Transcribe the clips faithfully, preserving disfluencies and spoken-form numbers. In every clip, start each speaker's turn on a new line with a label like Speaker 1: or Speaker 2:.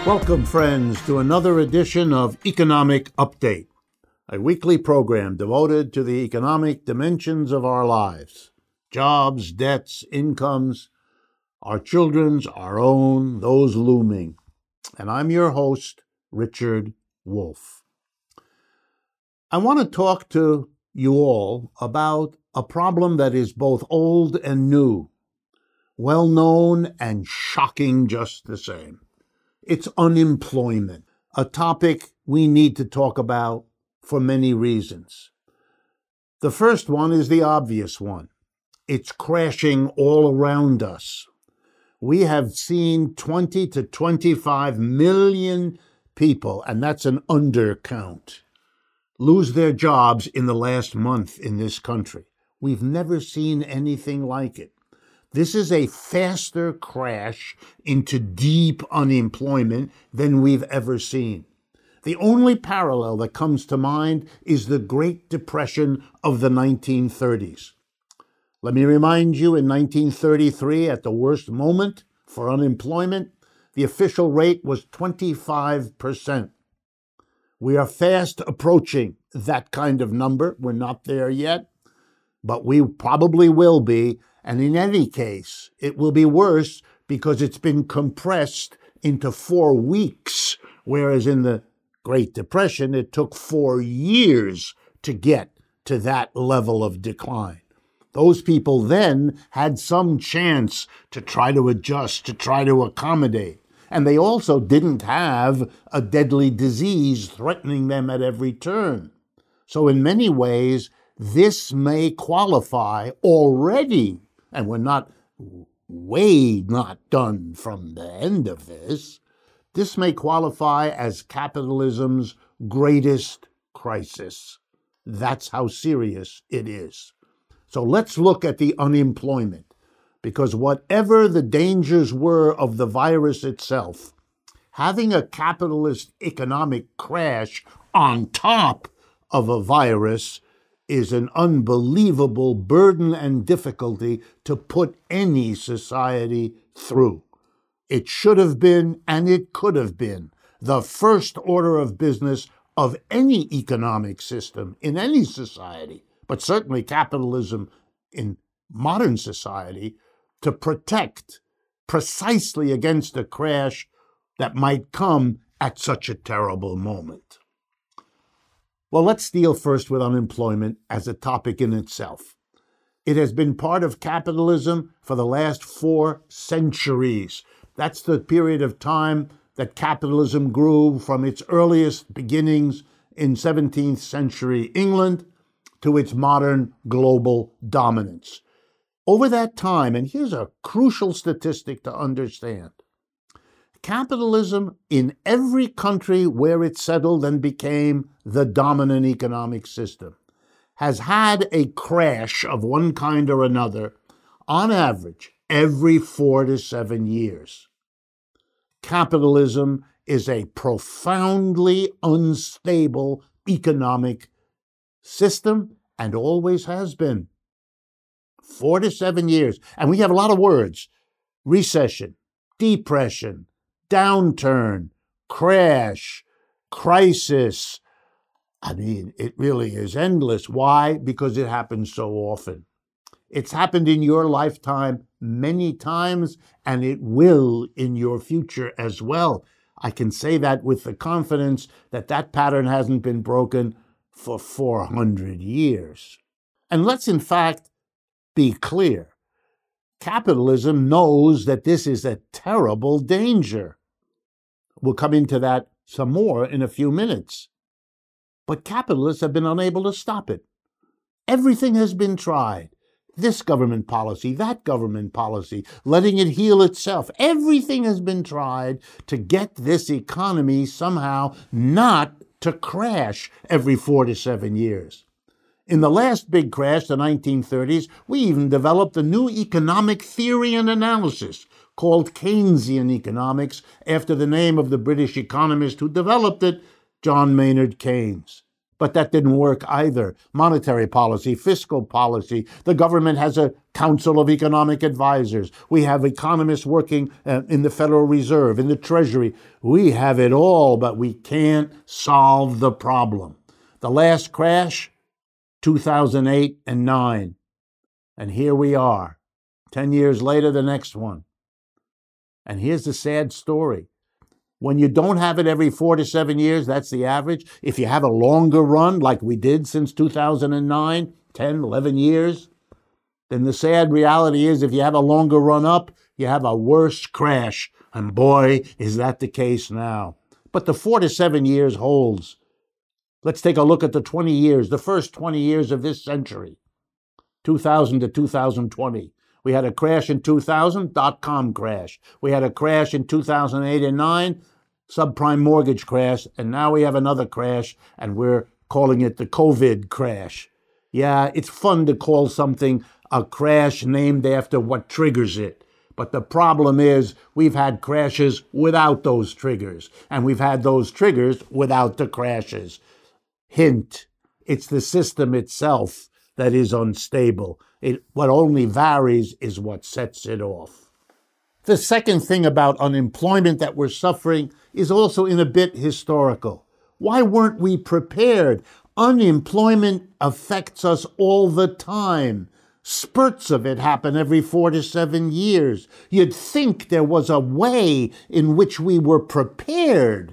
Speaker 1: Welcome, friends, to another edition of Economic Update, a weekly program devoted to the economic dimensions of our lives: jobs, debts, incomes, our children's, our own, those looming. And I'm your host, Richard Wolff. I want to talk to you all about a problem that is both old and new, well known and shocking just the same. It's unemployment, a topic we need to talk about for many reasons. The first one is the obvious one. It's crashing all around us. We have seen twenty to twenty-five million people, and that's an undercount, lose their jobs in the last month in this country. We've never seen anything like it. This is a faster crash into deep unemployment than we've ever seen. The only parallel that comes to mind is the Great Depression of the nineteen thirties. Let me remind you, in nineteen thirty-three, at the worst moment for unemployment, the official rate was twenty-five percent. We are fast approaching that kind of number. We're not there yet, but we probably will be. And in any case, it will be worse because it's been compressed into four weeks, whereas in the Great Depression, it took four years to get to that level of decline. Those people then had some chance to try to adjust, to try to accommodate. And they also didn't have a deadly disease threatening them at every turn. So in many ways, this may qualify already, and we're not way not done from the end of this, this may qualify as capitalism's greatest crisis. That's how serious it is. So let's look at the unemployment, because whatever the dangers were of the virus itself, having a capitalist economic crash on top of a virus is an unbelievable burden and difficulty to put any society through. It should have been, and it could have been, the first order of business of any economic system in any society, but certainly capitalism in modern society, to protect precisely against a crash that might come at such a terrible moment. Well, let's deal first with unemployment as a topic in itself. It has been part of capitalism for the last four centuries. That's the period of time that capitalism grew from its earliest beginnings in seventeenth century England to its modern global dominance. Over that time, and here's a crucial statistic to understand, capitalism in every country where it settled and became the dominant economic system has had a crash of one kind or another, on average, every four to seven years. Capitalism is a profoundly unstable economic system and always has been. Four to seven years. And we have a lot of words: recession, depression, downturn, crash, crisis. I mean, it really is endless. Why? Because it happens so often. It's happened in your lifetime many times, and it will in your future as well. I can say that with the confidence that that pattern hasn't been broken for four hundred years. And let's, in fact, be clear. Capitalism knows that this is a terrible danger. We'll come into that some more in a few minutes. But capitalists have been unable to stop it. Everything has been tried. This government policy, that government policy, letting it heal itself. Everything has been tried to get this economy somehow not to crash every four to seven years. In the last big crash, the nineteen thirties, we even developed a new economic theory and analysis called Keynesian economics, after the name of the British economist who developed it, John Maynard Keynes. But that didn't work either. Monetary policy, fiscal policy. The government has a council of economic advisors. We have economists working uh, in the Federal Reserve, in the Treasury. We have it all, but we can't solve the problem. The last crash, two thousand eight and nine. And here we are, ten years later, the next one. And here's the sad story. When you don't have it every four to seven years, that's the average. If you have a longer run, like we did since two thousand nine, ten, eleven years, then the sad reality is if you have a longer run up, you have a worse crash. And boy, is that the case now. But the four to seven years holds. Let's take a look at the twenty years, the first twenty years of this century, two thousand to two thousand twenty. We had a crash in two thousand, dot-com crash. We had a crash in two thousand eight and nine, subprime mortgage crash, and now we have another crash, and we're calling it the COVID crash. Yeah, it's fun to call something a crash named after what triggers it. But the problem is we've had crashes without those triggers, and we've had those triggers without the crashes. Hint, it's the system itself that is unstable. It, what only varies is what sets it off. The second thing about unemployment that we're suffering is also in a bit historical. Why weren't we prepared? Unemployment affects us all the time. Spurts of it happen every four to seven years. You'd think there was a way in which we were prepared.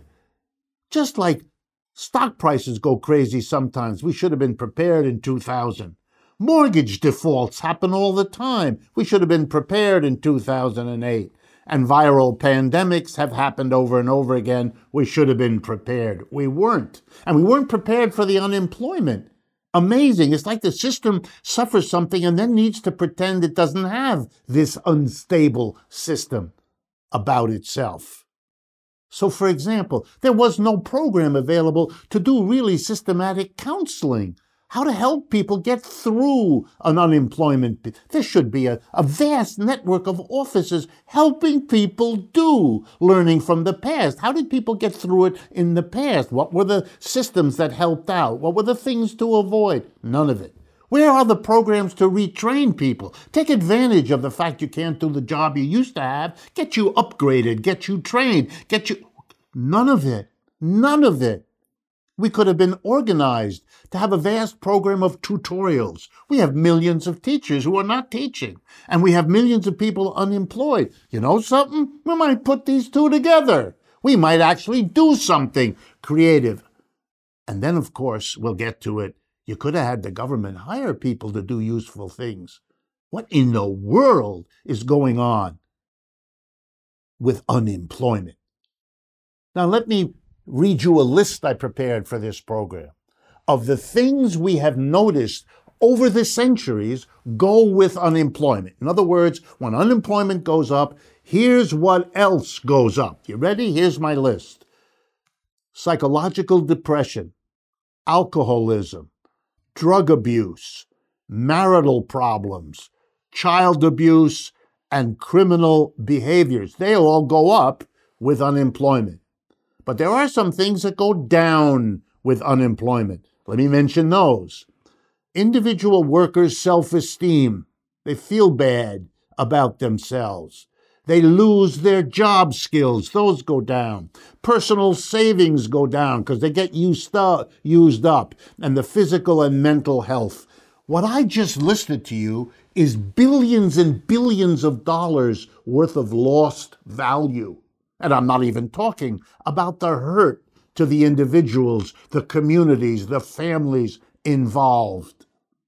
Speaker 1: Just like stock prices go crazy sometimes. We should have been prepared in two thousand. Mortgage defaults happen all the time. We should have been prepared in two thousand eight. And viral pandemics have happened over and over again. We should have been prepared. We weren't. And we weren't prepared for the unemployment. Amazing. It's like the system suffers something and then needs to pretend it doesn't have this unstable system about itself. So, for example, there was no program available to do really systematic counseling. How to help people get through an unemployment. There should be a, a vast network of offices helping people do learning from the past. How did people get through it in the past? What were the systems that helped out? What were the things to avoid? None of it. Where are the programs to retrain people? Take advantage of the fact you can't do the job you used to have. Get you upgraded, get you trained, get you... None of it. None of it. We could have been organized to have a vast program of tutorials. We have millions of teachers who are not teaching, and we have millions of people unemployed. You know something? We might put these two together. We might actually do something creative. And then, of course, we'll get to it. You could have had the government hire people to do useful things. What in the world is going on with unemployment? Now, let me read you a list I prepared for this program of the things we have noticed over the centuries go with unemployment. In other words, when unemployment goes up, here's what else goes up. You ready? Here's my list. Psychological depression, alcoholism, drug abuse, marital problems, child abuse, and criminal behaviors. They all go up with unemployment. But there are some things that go down with unemployment. Let me mention those. Individual workers' self-esteem. They feel bad about themselves. They lose their job skills. Those go down. Personal savings go down because they get used up, used up. And the physical and mental health. What I just listed to you is billions and billions of dollars worth of lost value. And I'm not even talking about the hurt to the individuals, the communities, the families involved.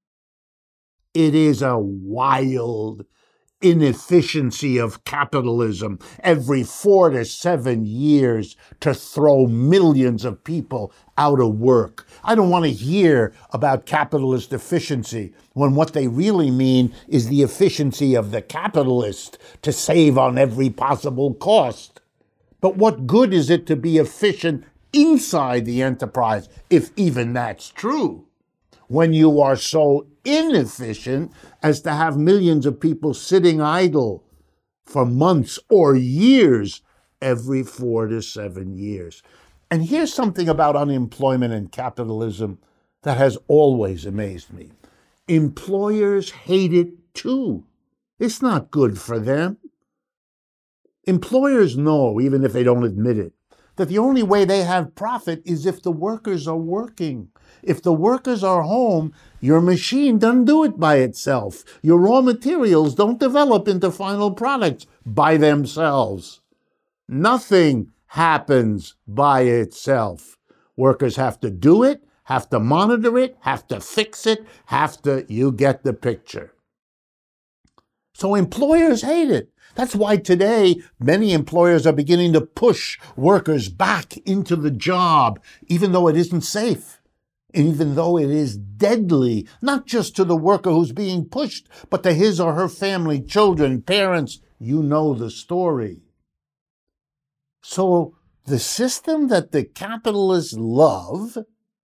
Speaker 1: It is a wild inefficiency of capitalism every four to seven years to throw millions of people out of work. I don't want to hear about capitalist efficiency when what they really mean is the efficiency of the capitalist to save on every possible cost. But what good is it to be efficient inside the enterprise, if even that's true, when you are so inefficient as to have millions of people sitting idle for months or years every four to seven years? And here's something about unemployment and capitalism that has always amazed me. Employers hate it too. It's not good for them. Employers know, even if they don't admit it, that the only way they have profit is if the workers are working. If the workers are home, your machine doesn't do it by itself. Your raw materials don't develop into final products by themselves. Nothing happens by itself. Workers have to do it, have to monitor it, have to fix it, have to, you get the picture. So employers hate it. That's why today many employers are beginning to push workers back into the job, even though it isn't safe, even though it is deadly, not just to the worker who's being pushed, but to his or her family, children, parents. You know the story. So the system that the capitalists love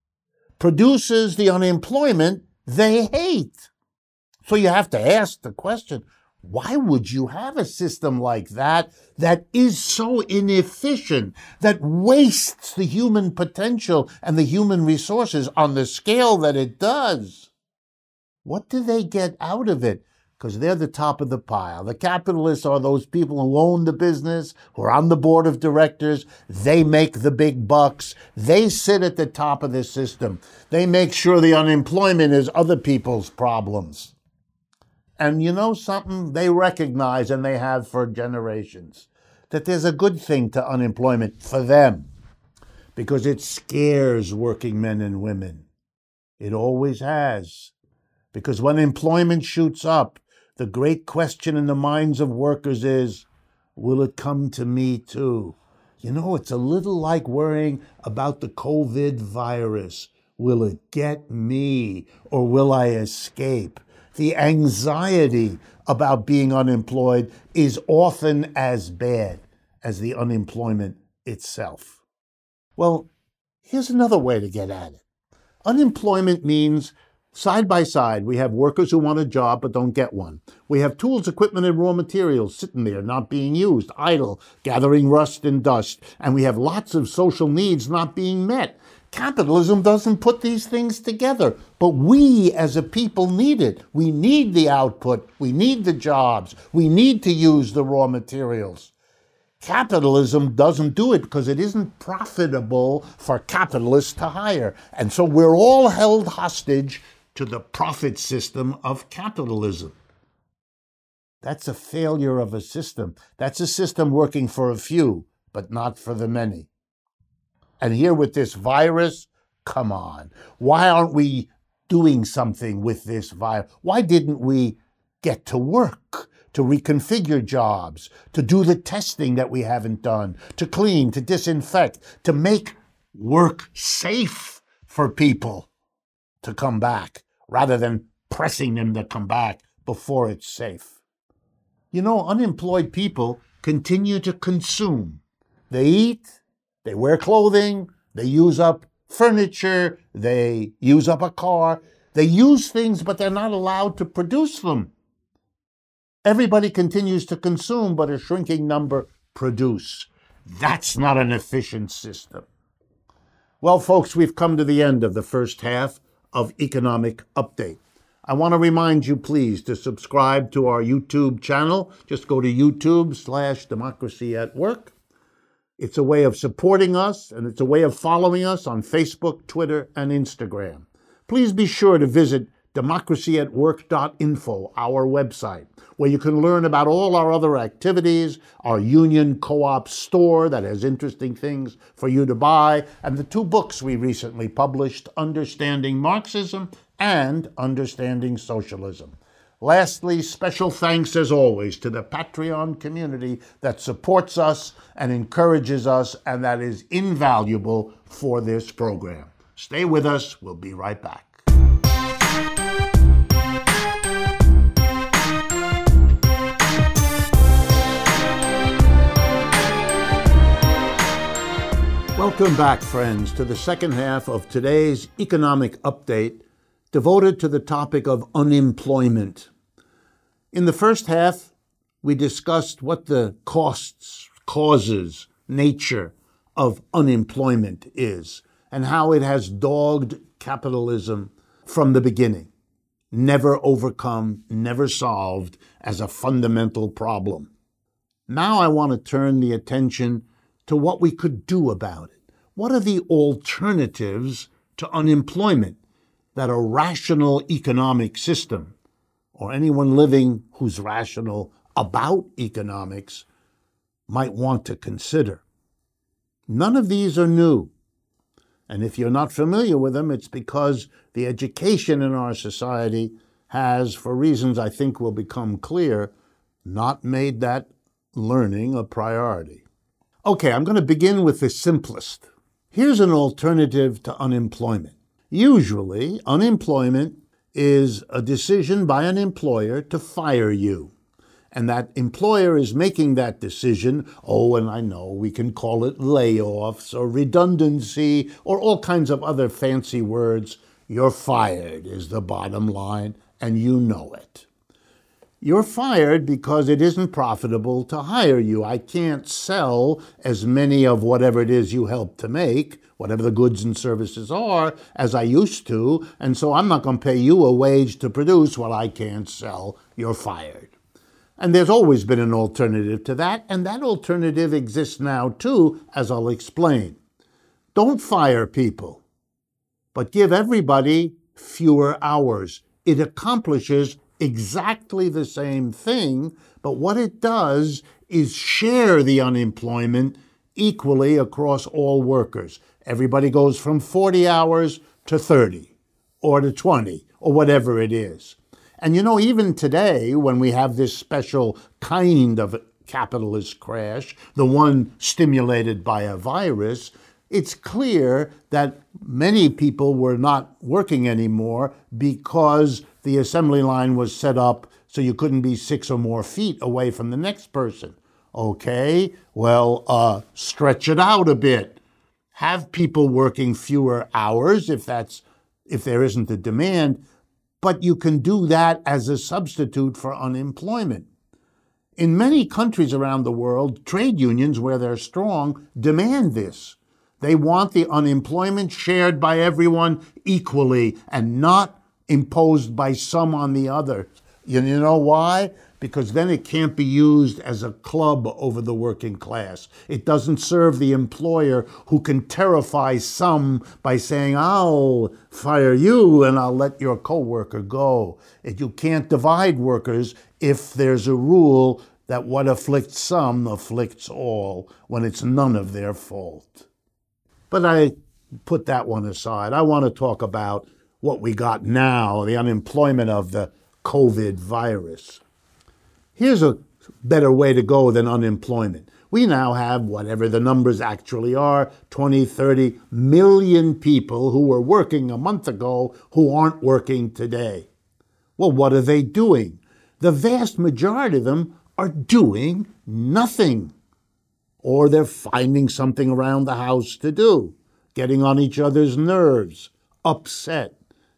Speaker 1: produces the unemployment they hate. So you have to ask the question, why would you have a system like that that is so inefficient, that wastes the human potential and the human resources on the scale that it does? What do they get out of it? Because they're the top of the pile. The capitalists are those people who own the business, who are on the board of directors. They make the big bucks. They sit at the top of the system. They make sure the unemployment is other people's problems. And you know something? They recognize, and they have for generations, that there's a good thing to unemployment for them because it scares working men and women. It always has. Because when employment shoots up, the great question in the minds of workers is, will it come to me too? You know, it's a little like worrying about the COVID virus. Will it get me or will I escape? The anxiety about being unemployed is often as bad as the unemployment itself. Well, here's another way to get at it. Unemployment means side by side, we have workers who want a job but don't get one. We have tools, equipment, and raw materials sitting there not being used, idle, gathering rust and dust. And we have lots of social needs not being met. Capitalism doesn't put these things together, but we as a people need it. We need the output. We need the jobs. We need to use the raw materials. Capitalism doesn't do it because it isn't profitable for capitalists to hire. And so we're all held hostage to the profit system of capitalism. That's a failure of a system. That's a system working for a few, but not for the many. And here with this virus, come on. Why aren't we doing something with this virus? Why didn't we get to work, to reconfigure jobs, to do the testing that we haven't done, to clean, to disinfect, to make work safe for people to come back, rather than pressing them to come back before it's safe? You know, unemployed people continue to consume. They eat, they wear clothing, they use up furniture, they use up a car. They use things, but they're not allowed to produce them. Everybody continues to consume, but a shrinking number produce. That's not an efficient system. Well, folks, we've come to the end of the first half of Economic Update. I want to remind you, please, to subscribe to our YouTube channel. Just go to YouTube slash Democracy at Work. It's a way of supporting us, and it's a way of following us on Facebook, Twitter, and Instagram. Please be sure to visit democracy at work dot info, our website, where you can learn about all our other activities, our union co-op store that has interesting things for you to buy, and the two books we recently published, Understanding Marxism and Understanding Socialism. Lastly, special thanks as always to the Patreon community that supports us and encourages us, and that is invaluable for this program. Stay with us. We'll be right back. Welcome back, friends, to the second half of today's Economic Update, devoted to the topic of unemployment. In the first half, we discussed what the costs, causes, nature of unemployment is. and how it has dogged capitalism from the beginning, never overcome, never solved as a fundamental problem. Now I want to turn the attention to what we could do about it. What are the alternatives to unemployment that a rational economic system, or anyone living who's rational about economics, might want to consider? None of these are new. And if you're not familiar with them, it's because the education in our society has, for reasons I think will become clear, not made that learning a priority. Okay, I'm going to begin with the simplest. Here's an alternative to unemployment. Usually, unemployment is a decision by an employer to fire you. And that employer is making that decision. Oh, and I know we can call it layoffs or redundancy or all kinds of other fancy words. You're fired is the bottom line, and you know it. You're fired because it isn't profitable to hire you. I can't sell as many of whatever it is you help to make, whatever the goods and services are, as I used to, and so I'm not going to pay you a wage to produce what I can't sell. You're fired. And there's always been an alternative to that, and that alternative exists now too, as I'll explain. Don't fire people, but give everybody fewer hours. It accomplishes exactly the same thing, but what it does is share the unemployment equally across all workers. Everybody goes from forty hours to thirty, or to twenty, or whatever it is. And you know, even today, when we have this special kind of capitalist crash, the one stimulated by a virus, it's clear that many people were not working anymore because the assembly line was set up so you couldn't be six or more feet away from the next person. Okay, well, uh, stretch it out a bit. Have people working fewer hours if that's if there isn't a demand. But you can do that as a substitute for unemployment. In many countries around the world, trade unions, where they're strong, demand this. They want the unemployment shared by everyone equally and not imposed by some on the other. You know why? Because then it can't be used as a club over the working class. It doesn't serve the employer who can terrify some by saying, I'll fire you and I'll let your coworker go. You can't divide workers if there's a rule that what afflicts some afflicts all when it's none of their fault. But I put that one aside. I want to talk about what we got now, the unemployment of the COVID virus. Here's a better way to go than unemployment. We now have, whatever the numbers actually are, twenty, thirty million people who were working a month ago who aren't working today. Well, what are they doing? The vast majority of them are doing nothing. Or they're finding something around the house to do, getting on each other's nerves, upset,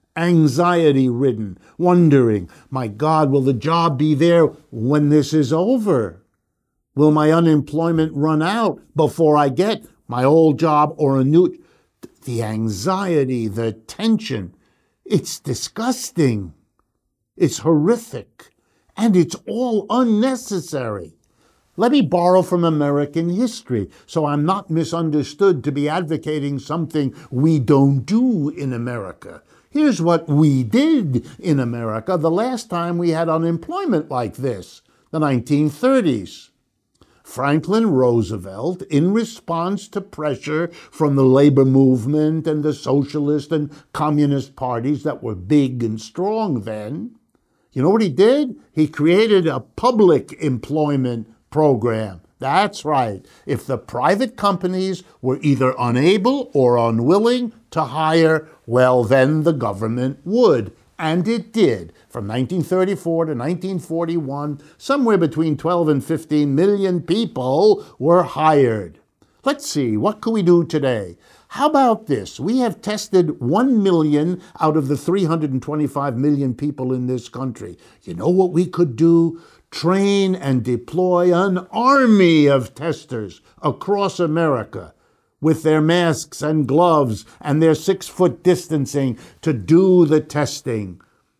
Speaker 1: anxiety-ridden, wondering, my God, will the job be there when this is over? Will my unemployment run out before I get my old job or a new? The anxiety, the tension, it's disgusting. It's horrific. And it's all unnecessary. Let me borrow from American history, so I'm not misunderstood to be advocating something we don't do in America. Here's what we did in America the last time we had unemployment like this, the nineteen thirties. Franklin Roosevelt, in response to pressure from the labor movement and the socialist and communist parties that were big and strong then, you know what he did? He created a public employment program. That's right. If the private companies were either unable or unwilling to hire, well, then the government would. And it did. From nineteen thirty-four to nineteen forty-one, somewhere between twelve and fifteen million people were hired. Let's see, what can we do today? How about this? We have tested one million out of the three hundred twenty-five million people in this country. You know what we could do? Train and deploy an army of testers across America. with their masks and gloves and their six-foot distancing to do the testing.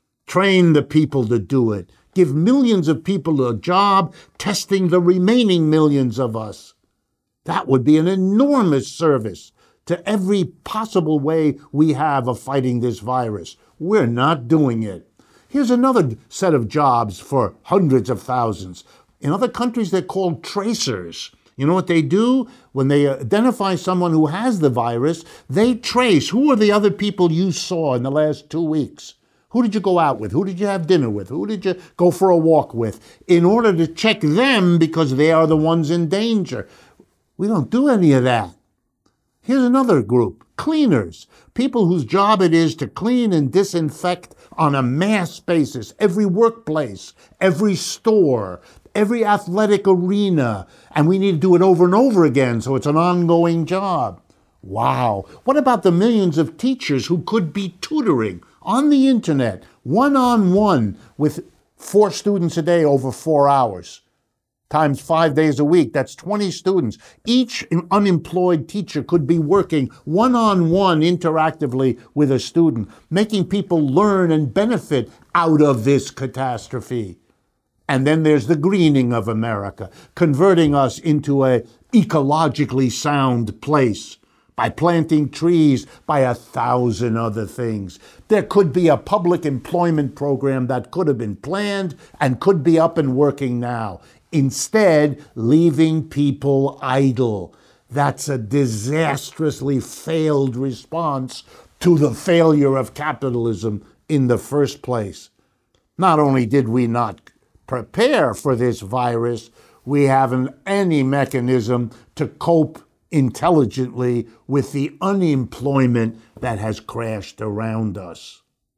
Speaker 1: Train the people to do it. Give millions of people a job testing the remaining millions of us. That would be an enormous service to every possible way we have of fighting this virus. We're not doing it. Here's another set of jobs for hundreds of thousands. In other countries, they're called tracers. You know what they do? When they identify someone who has the virus, they trace who are the other people you saw in the last two weeks. Who did you go out with? Who did you have dinner with? Who did you go for a walk with? In order to check them because they are the ones in danger. We don't do any of that. Here's another group, cleaners, people whose job it is to clean and disinfect on a mass basis, every workplace, every store, every athletic arena, and we need to do it over and over again, so it's an ongoing job. Wow. What about the millions of teachers who could be tutoring on the internet, one-on-one with four students a day over four hours? Times five days a week, that's twenty students. Each unemployed teacher could be working one-on-one interactively with a student, making people learn and benefit out of this catastrophe. And then there's the greening of America, converting us into an ecologically sound place by planting trees, by a thousand other things. There could be a public employment program that could have been planned and could be up and working now. Instead, leaving people idle. That's a disastrously failed response to the failure of capitalism in the first place. Not only did we not prepare for this virus, we haven't any mechanism to cope intelligently with the unemployment that has crashed around us.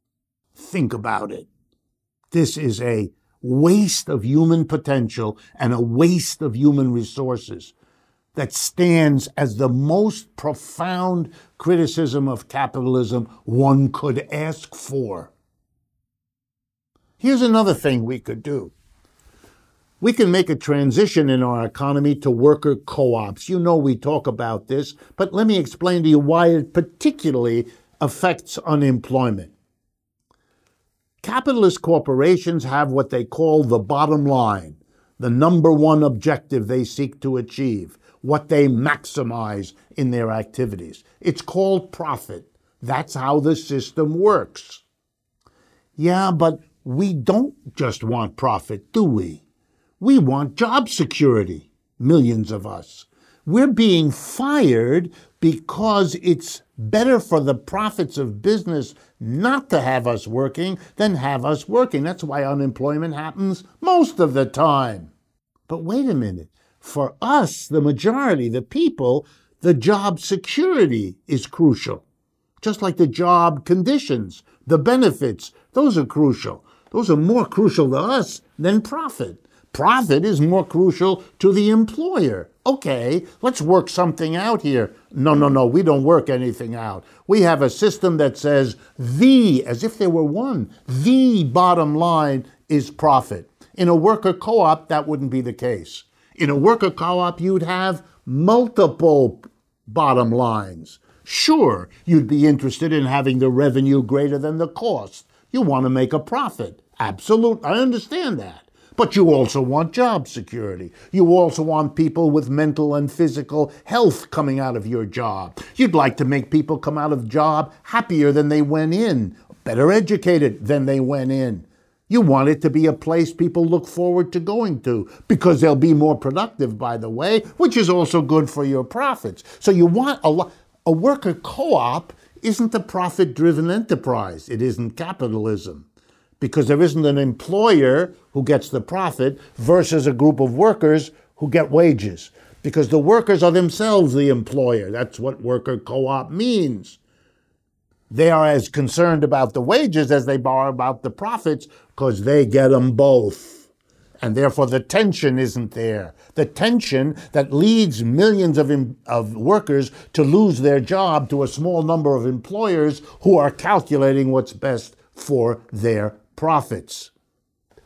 Speaker 1: Think about it. This is a waste of human potential and a waste of human resources that stands as the most profound criticism of capitalism one could ask for. Here's another thing we could do. We can make a transition in our economy to worker co-ops. You know we talk about this, but let me explain to you why it particularly affects unemployment. Capitalist corporations have what they call the bottom line, the number one objective they seek to achieve, what they maximize in their activities. It's called profit. That's how the system works. Yeah, but we don't just want profit, do we? We want job security, millions of us. We're being fired because it's better for the profits of business not to have us working than have us working. That's why unemployment happens most of the time. But wait a minute. For us, the majority, the people, the job security is crucial. Just like the job conditions, the benefits, those are crucial. Those are more crucial to us than profit. Profit is more crucial to the employer. Okay, let's work something out here. No, no, no, we don't work anything out. We have a system that says the, as if there were one, the bottom line is profit. In a worker co-op, that wouldn't be the case. In a worker co-op, you'd have multiple bottom lines. Sure, you'd be interested in having the revenue greater than the cost. You want to make a profit. Absolute, I understand that. But you also want job security. You also want people with mental and physical health coming out of your job. You'd like to make people come out of job happier than they went in, better educated than they went in. You want it to be a place people look forward to going to because they'll be more productive, by the way, which is also good for your profits. So you want a lo- a worker co-op isn't a profit-driven enterprise. It isn't capitalism. Because there isn't an employer who gets the profit versus a group of workers who get wages. Because the workers are themselves the employer. That's what worker co-op means. They are as concerned about the wages as they are about the profits because they get them both. And therefore the tension isn't there. The tension that leads millions of, em- of workers to lose their job to a small number of employers who are calculating what's best for their profits.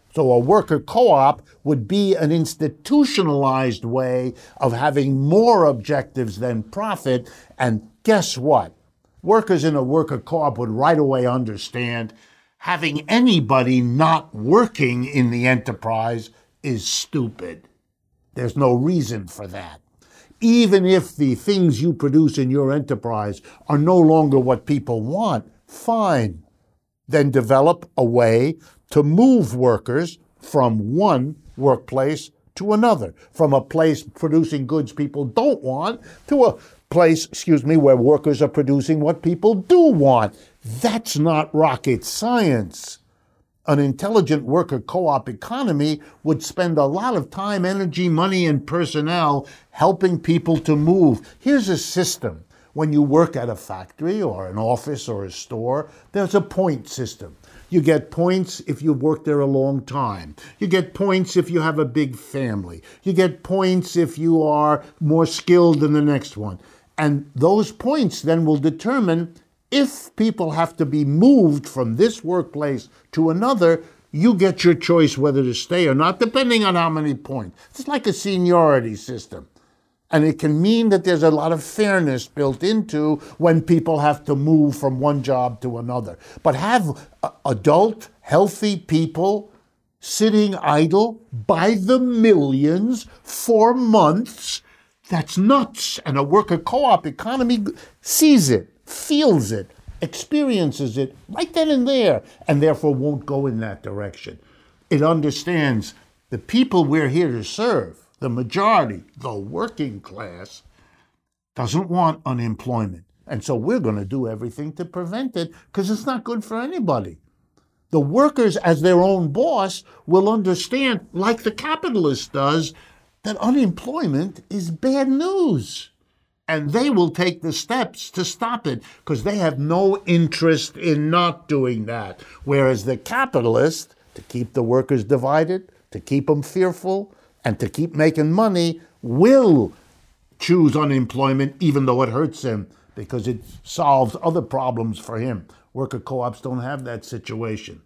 Speaker 1: So a worker co-op would be an institutionalized way of having more objectives than profit. And guess what? Workers in a worker co-op would right away understand having anybody not working in the enterprise is stupid. There's no reason for that. Even if the things you produce in your enterprise are no longer what people want, fine. Then develop a way to move workers from one workplace to another, from a place producing goods people don't want to a place, excuse me, where workers are producing what people do want. That's not rocket science. An intelligent worker co-op economy would spend a lot of time, energy, money, and personnel helping people to move. Here's a system. When you work at a factory or an office or a store, there's a point system. You get points if you've worked there a long time. You get points if you have a big family. You get points if you are more skilled than the next one. And those points then will determine if people have to be moved from this workplace to another, you get your choice whether to stay or not, depending on how many points. It's like a seniority system. And it can mean that there's a lot of fairness built into when people have to move from one job to another. But have uh, adult, healthy people sitting idle by the millions for months, that's nuts. And a worker co-op economy sees it, feels it, experiences it right then and there, and therefore won't go in that direction. It understands the people we're here to serve, the majority, the working class, doesn't want unemployment. And so we're going to do everything to prevent it because it's not good for anybody. The workers, as their own boss, will understand, like the capitalist does, that unemployment is bad news. And they will take the steps to stop it because they have no interest in not doing that. Whereas the capitalist, to keep the workers divided, to keep them fearful, and to keep making money, will choose unemployment even though it hurts him because it solves other problems for him. Worker co-ops don't have that situation.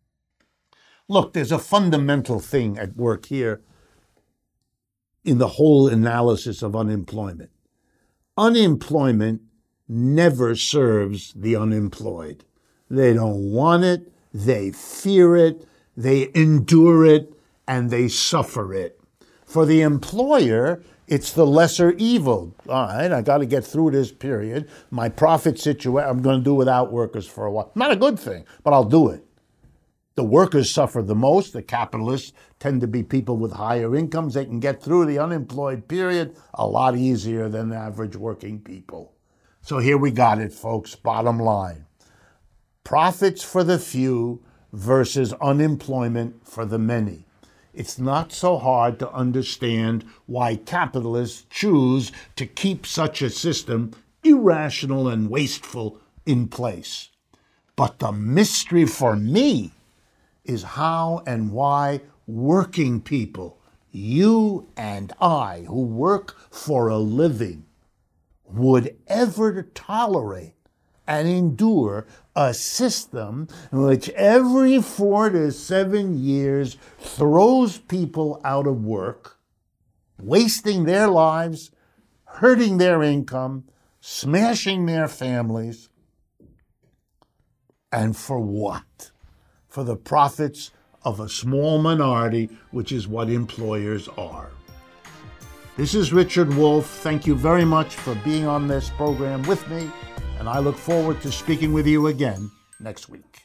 Speaker 1: Look, there's a fundamental thing at work here in the whole analysis of unemployment. Unemployment never serves the unemployed. They don't want it, they fear it, they endure it, and they suffer it. For the employer, it's the lesser evil. All right, I got to get through this period. My profit situation, I'm going to do without workers for a while. Not a good thing, but I'll do it. The workers suffer the most. The capitalists tend to be people with higher incomes. They can get through the unemployed period a lot easier than the average working people. So here we got it, folks. Bottom line. Profits for the few versus unemployment for the many. It's not so hard to understand why capitalists choose to keep such a system, irrational and wasteful, in place. But the mystery for me is how and why working people, you and I, who work for a living, would ever tolerate and endure a system in which every four to seven years throws people out of work, wasting their lives, hurting their income, smashing their families. And for what? For the profits of a small minority, which is what employers are. This is Richard Wolff. Thank you very much for being on this program with me, and I look forward to speaking with you again next week.